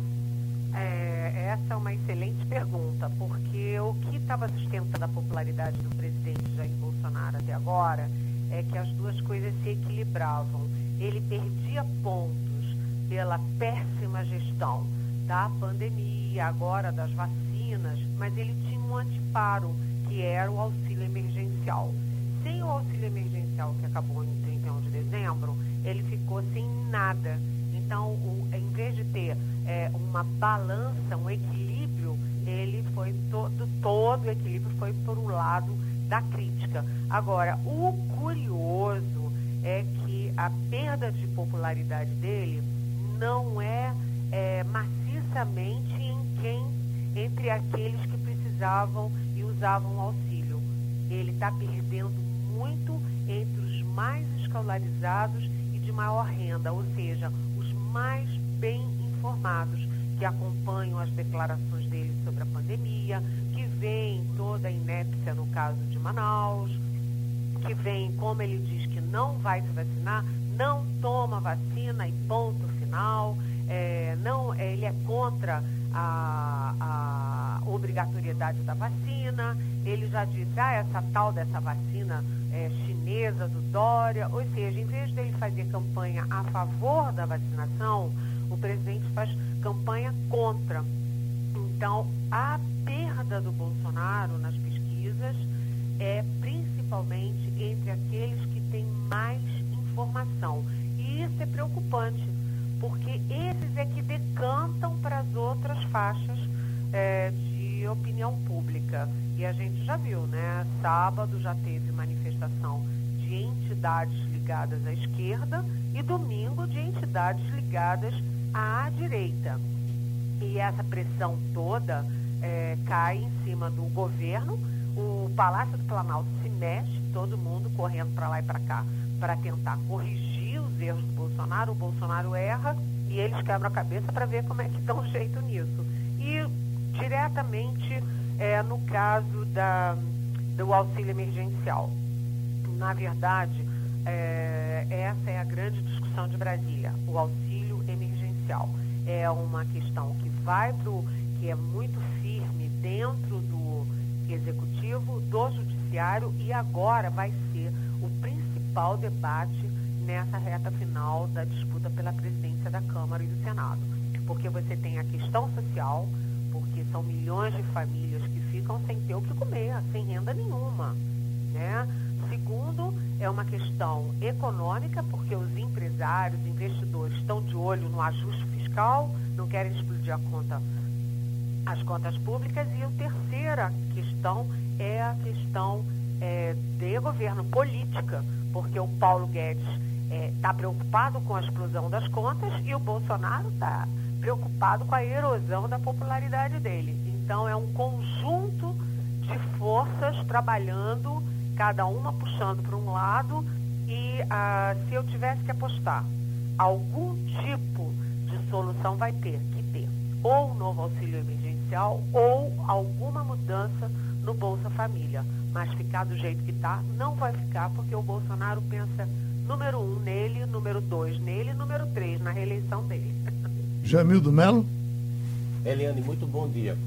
É, essa é uma excelente pergunta, porque o que estava sustentando a popularidade do presidente Jair Bolsonaro até agora é que as duas coisas se equilibravam. Ele perdia pontos pela péssima gestão da pandemia, agora das vacinas, mas ele tinha um anteparo, que era o auxílio emergencial. Sem o auxílio emergencial, que acabou em trinta e um de dezembro, ele ficou sem nada. Então, o, em vez de ter é, uma balança, um equilíbrio, ele foi todo, todo o equilíbrio foi por um lado da crítica. Agora, o curioso é que a perda de popularidade dele não é, é maciçamente em quem, entre aqueles que precisavam e usavam auxílio. Ele está perdendo muito entre os mais escolarizados e de maior renda, ou seja, os mais bem informados, que acompanham as declarações dele sobre a pandemia, que veem toda a inépcia no caso de Manaus, que veem como ele diz que não vai se vacinar, não toma vacina e ponto final, é, não, é, ele é contra a, a obrigatoriedade da vacina, ele já disse, ah, essa tal dessa vacina é, chinesa do Dória, ou seja, em vez dele fazer campanha a favor da vacinação, o presidente faz campanha contra. Então, a perda do Bolsonaro nas pesquisas é principalmente entre aqueles que têm mais informação. E isso é preocupante, porque esses é que decantam para as outras faixas é, de opinião pública. E a gente já viu, né? Sábado já teve manifestação de entidades ligadas à esquerda e domingo de entidades ligadas à direita. E essa pressão toda é, cai em cima do governo. O Palácio do Planalto se mexe, todo mundo correndo para lá e para cá para tentar corrigir os erros do Bolsonaro. O Bolsonaro erra e eles quebram a cabeça para ver como é que dão jeito nisso. E diretamente é, no caso da, do auxílio emergencial. Na verdade, é, essa é a grande discussão de Brasília, o auxílio emergencial. É uma questão que vai pro, que é muito firme dentro do Executivo, do Judiciário, e agora vai ser o principal debate nessa reta final da disputa pela presidência da Câmara e do Senado. Porque você tem a questão social, porque são milhões de famílias que ficam sem ter o que comer, sem renda nenhuma, né? Segundo, é uma questão econômica, porque os empresários, investidores estão de olho no ajuste fiscal, não querem explodir a conta, as contas públicas. E a terceira questão é a questão é, de governo, política, porque o Paulo Guedes está é, preocupado com a explosão das contas e o Bolsonaro está preocupado com a erosão da popularidade dele. Então é um conjunto de forças trabalhando, cada uma puxando para um lado. E ah, se eu tivesse que apostar, algum tipo de solução vai ter que ter ou um novo auxílio emergencial ou alguma mudança no Bolsa Família. Mas ficar do jeito que está, não vai ficar, porque o Bolsonaro pensa número um nele, número dois nele, número três na reeleição dele. Jamildo Melo. Eliane, muito bom dia.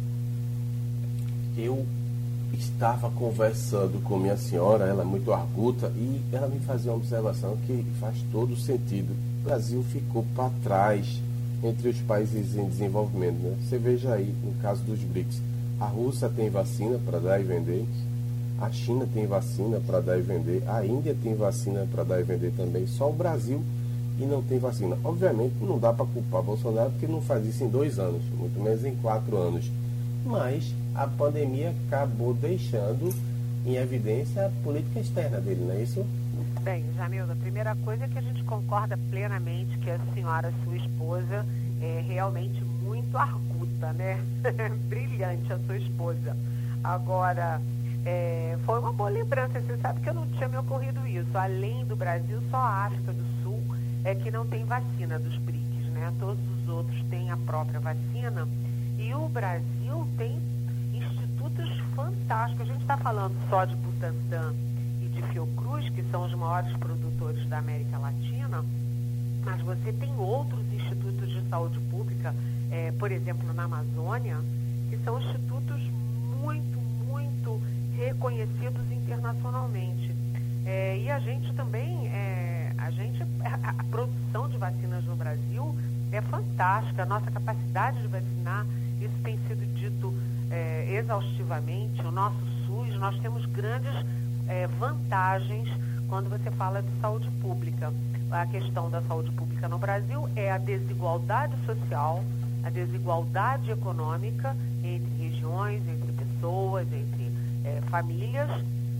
Eu estava conversando com minha senhora, ela é muito arguta, e ela me fazia uma observação que faz todo sentido. O Brasil ficou para trás entre os países em desenvolvimento, né? Você veja aí, no caso dos BRICS, a Rússia tem vacina para dar e vender, a China tem vacina para dar e vender, a Índia tem vacina para dar e vender também, só o Brasil e não tem vacina. Obviamente não dá para culpar Bolsonaro, porque não faz isso em dois anos, muito menos em quatro anos. Mas a pandemia acabou deixando em evidência a política externa dele, não é isso? Bem, Jamildo, a primeira coisa é que a gente concorda plenamente que a senhora, sua esposa, é realmente muito arguta, né? Brilhante a sua esposa. Agora, é, foi uma boa lembrança. Você sabe que eu não tinha me ocorrido isso. Além do Brasil, só a África do Sul é que não tem vacina dos BRICS, né? Todos os outros têm a própria vacina. E o Brasil tem institutos fantásticos. A gente está falando só de Butantan e de Fiocruz, que são os maiores produtores da América Latina, mas você tem outros institutos de saúde pública, é, por exemplo, na Amazônia, que são institutos muito, muito reconhecidos internacionalmente. É, e a gente também, é, a, gente, a, a produção de vacinas no Brasil é fantástica, a nossa capacidade de vacinar, isso tem sido dito é, exaustivamente. O nosso SUS, nós temos grandes é, vantagens quando você fala de saúde pública. A questão da saúde pública no Brasil é a desigualdade social, a desigualdade econômica entre regiões, entre pessoas, entre é, famílias,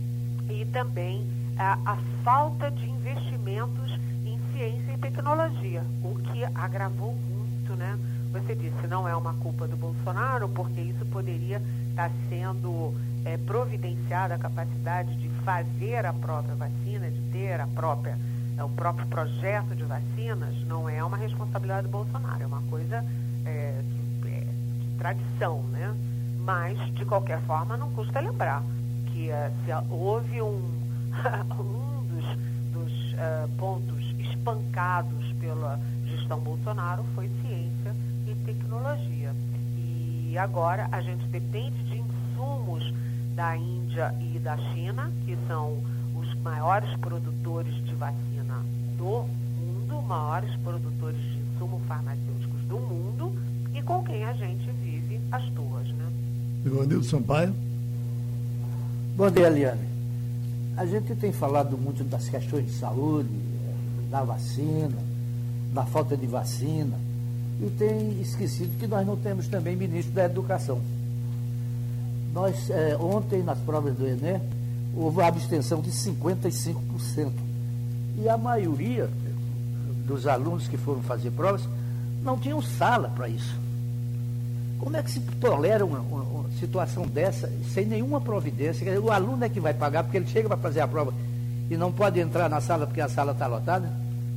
e também a, a falta de investimentos em ciência e tecnologia, o que agravou muito, né? Você disse, não é uma culpa do Bolsonaro, porque isso poderia estar sendo é, providenciada a capacidade de fazer a própria vacina, de ter a própria, é, o próprio projeto de vacinas, não é uma responsabilidade do Bolsonaro, é uma coisa é, de, é, de tradição, né? Mas, de qualquer forma, não custa lembrar que é, se houve um, um dos, dos uh, pontos espancados pela gestão Bolsonaro foi ciência e tecnologia. E agora a gente depende de insumos da Índia e da China, que são os maiores produtores de vacina do mundo, maiores produtores de insumos farmacêuticos do mundo, e com quem a gente vive as duas, né? Ivanildo Sampaio. Bom dia, Eliane. A gente tem falado muito das questões de saúde, da vacina, da falta de vacina, e tem esquecido que nós não temos também ministro da Educação. Nós, é, ontem, nas provas do Enem, houve uma abstenção de cinquenta e cinco por cento. E a maioria dos alunos que foram fazer provas não tinham sala para isso. Como é que se tolera uma, uma, uma situação dessa sem nenhuma providência? Quer dizer, o aluno é que vai pagar porque ele chega para fazer a prova e não pode entrar na sala porque a sala está lotada?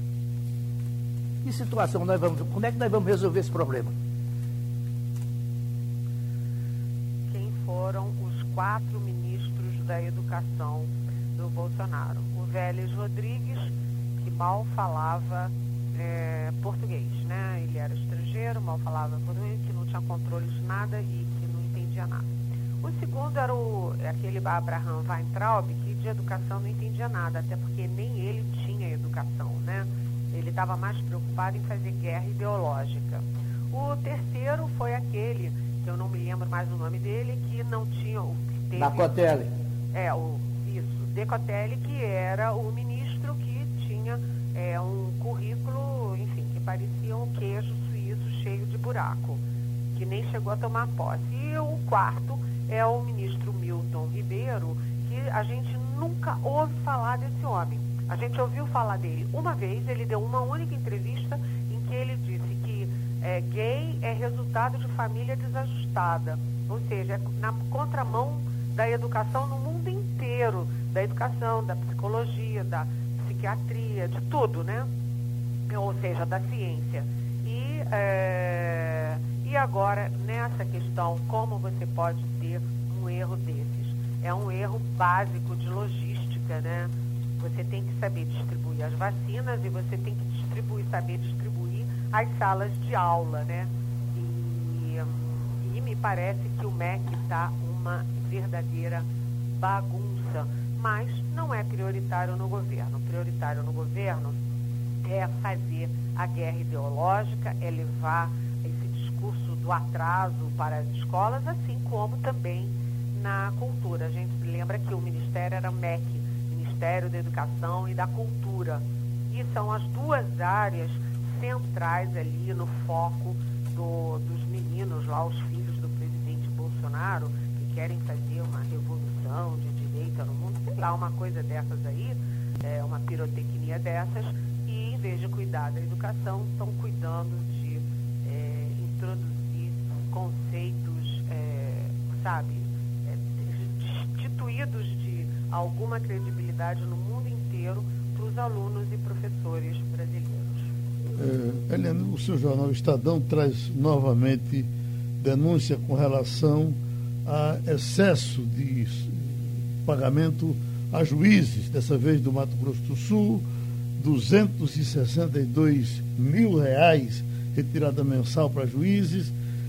Que situação nós vamos... Como é que nós vamos resolver esse problema? Quem foram os quatro ministros da educação do Bolsonaro? O Vélez Rodrigues, que mal falava é, português, né? Ele era estrangeiro, mal falava português, que não tinha controle de nada e que não entendia nada. O segundo era o, aquele Abraham Weintraub, que de educação não entendia nada, até porque nem ele tinha educação, né? Ele estava mais preocupado em fazer guerra ideológica. O terceiro foi aquele que eu não me lembro mais o nome dele, que não tinha... Que teve, Decotelli. É, o, isso, Decotelli, que era o ministro que tinha é, um currículo, enfim, que parecia um queijo suíço cheio de buraco, que nem chegou a tomar posse. E o quarto é o ministro Milton Ribeiro, que a gente nunca ouve falar desse homem. A gente ouviu falar dele uma vez, ele deu uma única entrevista em que ele disse que é, gay é resultado de família desajustada, ou seja, é na contramão da educação no mundo inteiro, da educação, da psicologia, da psiquiatria, de tudo, né? Ou seja, da ciência. E, é, e agora, nessa questão, como você pode ter um erro desses? É um erro básico de logística, né? Você tem que saber distribuir as vacinas e você tem que distribuir, saber distribuir as salas de aula, né? E, e me parece que o M E C está uma verdadeira bagunça, mas não é prioritário no governo. Prioritário no governo é fazer a guerra ideológica, é levar esse discurso do atraso para as escolas, assim como também na cultura. A gente se lembra que o ministério era o M E C, Ministério da Educação e da Cultura. E são as duas áreas centrais ali no foco do, dos meninos lá, os filhos do presidente Bolsonaro, que querem fazer uma revolução de direita no mundo, sei lá, uma coisa dessas aí, é, uma pirotecnia dessas, e em vez de cuidar da educação, estão cuidando de é, introduzir conceitos, é, sabe, é, destituídos de alguma credibilidade no mundo inteiro para os alunos e professores brasileiros. É, Helena, o seu jornal Estadão traz novamente denúncia com relação a excesso de pagamento a juízes, dessa vez do Mato Grosso do Sul, duzentos e sessenta e dois mil reais retirada mensal para juízes.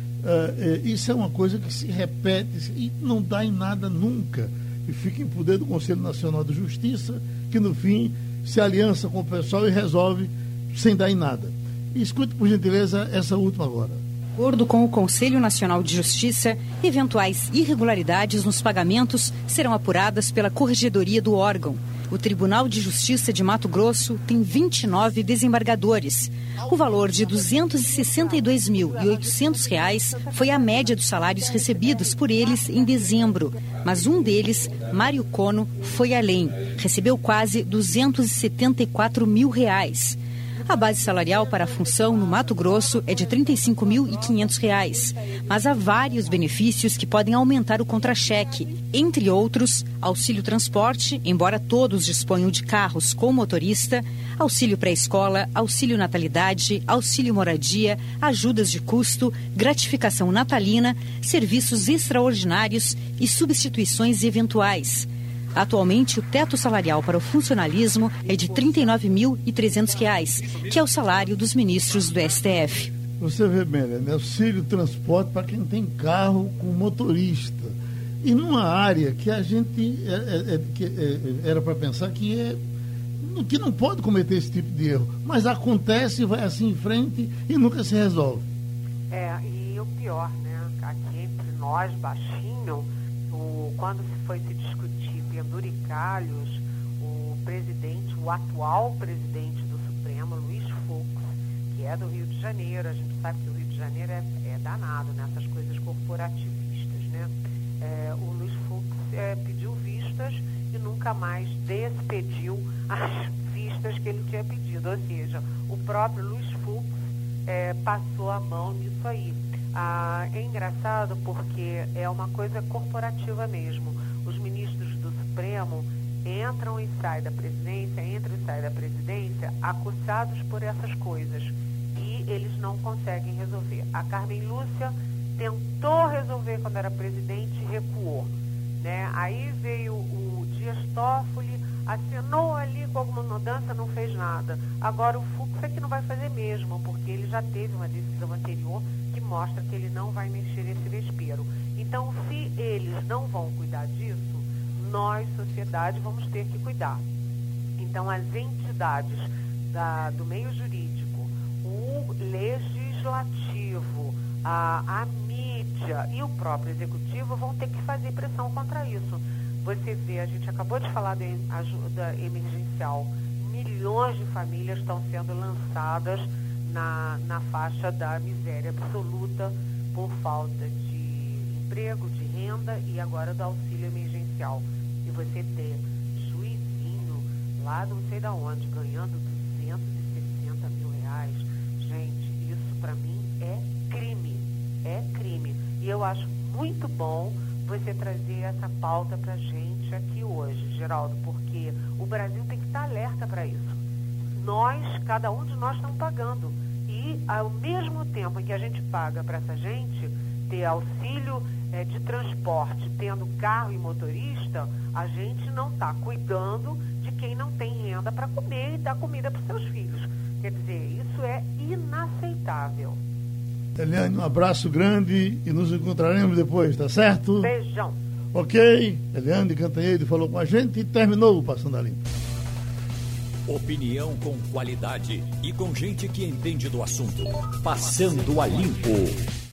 É, é, isso é uma coisa que se repete e não dá em nada nunca. E fica em poder do Conselho Nacional de Justiça, que no fim se aliança com o pessoal e resolve sem dar em nada. E escute, por gentileza, essa última agora. De acordo com o Conselho Nacional de Justiça, eventuais irregularidades nos pagamentos serão apuradas pela Corregedoria do órgão. O Tribunal de Justiça de Mato Grosso tem vinte e nove desembargadores. O valor de duzentos e sessenta e dois mil e oitocentos reais foi a média dos salários recebidos por eles em dezembro. Mas um deles, Mário Cono, foi além. Recebeu quase duzentos e setenta e quatro mil reais. A base salarial para a função no Mato Grosso é de trinta e cinco mil e quinhentos reais, mas há vários benefícios que podem aumentar o contra-cheque. Entre outros, auxílio transporte, embora todos disponham de carros com motorista, auxílio pré-escola, auxílio natalidade, auxílio moradia, ajudas de custo, gratificação natalina, serviços extraordinários e substituições eventuais. Atualmente, o teto salarial para o funcionalismo é de trinta e nove mil e trezentos reais, que é o salário dos ministros do S T F. Você vê bem, né? Auxílio transporte para quem tem carro com motorista. E numa área que a gente é, é, é, que, é, era para pensar que, é, que não pode cometer esse tipo de erro. Mas acontece, vai assim em frente e nunca se resolve. É, e o pior, né? Aqui entre nós, baixinho, o, quando se foi se discutir penduricalhos, o presidente, o atual presidente do Supremo, Luiz Fux, que é do Rio de Janeiro, a gente sabe que o Rio de Janeiro é, é danado nessas coisas corporativistas, né? É, o Luiz Fux é, pediu vistas e nunca mais despediu as vistas que ele tinha pedido, ou seja, o próprio Luiz Fux é, passou a mão nisso aí. Ah, é engraçado porque é uma coisa corporativa mesmo. Os ministros do Supremo entram e saem da presidência, entram e saem da presidência acusados por essas coisas e eles não conseguem resolver. A Carmen Lúcia tentou resolver quando era presidente e recuou, né? Aí veio o Dias Toffoli, assinou ali com alguma mudança, não fez nada. Agora o Fux é que não vai fazer mesmo, porque ele já teve uma decisão anterior que mostra que ele não vai mexer nesse vespeiro. Então, se eles não vão cuidar disso, nós, sociedade, vamos ter que cuidar. Então, as entidades da, do meio jurídico, o legislativo, a, a mídia, mídia e o próprio executivo vão ter que fazer pressão contra isso. Você vê, a gente acabou de falar de ajuda emergencial, milhões de famílias estão sendo lançadas na, na faixa da miséria absoluta por falta de emprego, de renda e agora do auxílio emergencial. E você ter Juizinho lá não sei da onde, ganhando duzentos e sessenta mil reais, gente, isso para mim é crime, é crime. E eu acho muito bom você trazer essa pauta pra gente aqui hoje, Geraldo, porque o Brasil tem que estar alerta para isso. Nós, cada um de nós estamos pagando. E ao mesmo tempo em que a gente paga para essa gente ter auxílio é, de transporte, tendo carro e motorista, a gente não está cuidando de quem não tem renda para comer e dar comida para os seus filhos. Quer dizer, isso é inaceitável. Eliane, um abraço grande e nos encontraremos depois, tá certo? Beijão. Ok, Eliane Cantanhede falou com a gente e terminou o Passando a Limpo. Opinião com qualidade e com gente que entende do assunto. Passando a Limpo.